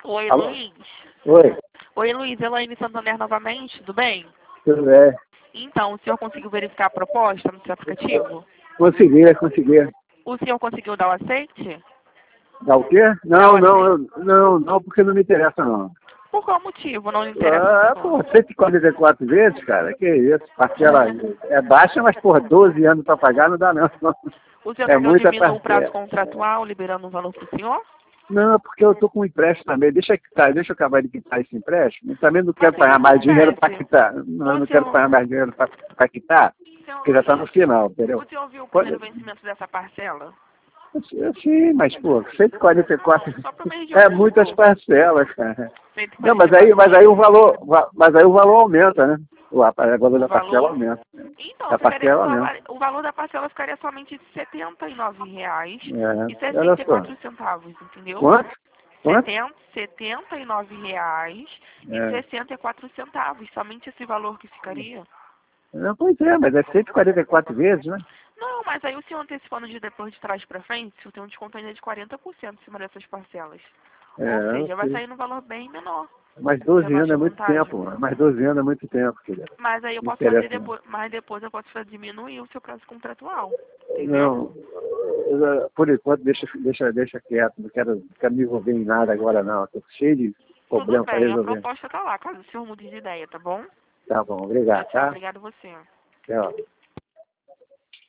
Oi, Alô? Luiz. Oi, Oi, Luiz. Elaine Santander novamente, tudo bem? tudo bem? Então, o senhor conseguiu verificar a proposta no seu aplicativo? Consegui. O senhor conseguiu dar o aceite? Dá o quê? Dá o Não, aceite? não, porque não me interessa, não. Por qual motivo? Não lhe interessa o Pô, senhor? 144 vezes, cara, que isso? Parcela é baixa, mas, porra, 12 anos pra pagar não dá, não. O senhor É quer que eu muita diminua o prazo parcela. contratual, liberando um valor para o senhor? Não, porque eu tô com um empréstimo também. Deixa eu acabar de quitar esse empréstimo. Eu também não Mas quero o que que pagar mais dinheiro para acontece? quitar. Não, eu O não quero senhor, pagar mais dinheiro para quitar, senhor porque já está no Luiz, final, entendeu? o senhor viu o Pode, primeiro vencimento dessa parcela? sim, mas, pô, 144 Não, só para o mês de é muitas outubro. parcelas, cara. Não, mas 144 aí o vezes. valor, mas aí o valor aumenta, né? Agora O da parcela valor? aumenta. Então, A parcela aumenta. o valor da parcela ficaria somente de R$ 79,00 e Olha só. 64 centavos, entendeu? Quanto? Quanto? R$ 79,00 e É. 64 centavos, somente esse valor que ficaria. Não, pois é, mas é 144 vezes, né? Não, mas aí o senhor antecipando de depois de trás para frente, o senhor tem um desconto ainda de 40% em cima dessas parcelas. Ou Eu seja, vai sei. sair num valor bem menor. Mas Você 12 não anos é acha muito vantagem? tempo, mano. Mas 12 anos é muito tempo, querido. Mas aí eu Não posso fazer interessa, não. depois, mas depois eu posso diminuir o seu prazo contratual. Entendeu? Não, por enquanto deixa quieto. Não quero me envolver em nada agora, não. Estou cheio de Tudo problema para bem, a resolver. proposta tá lá, caso o senhor mude de ideia, tá bom? Tá bom, Tchau, obrigado, tchau. tá? Obrigado você. Tchau.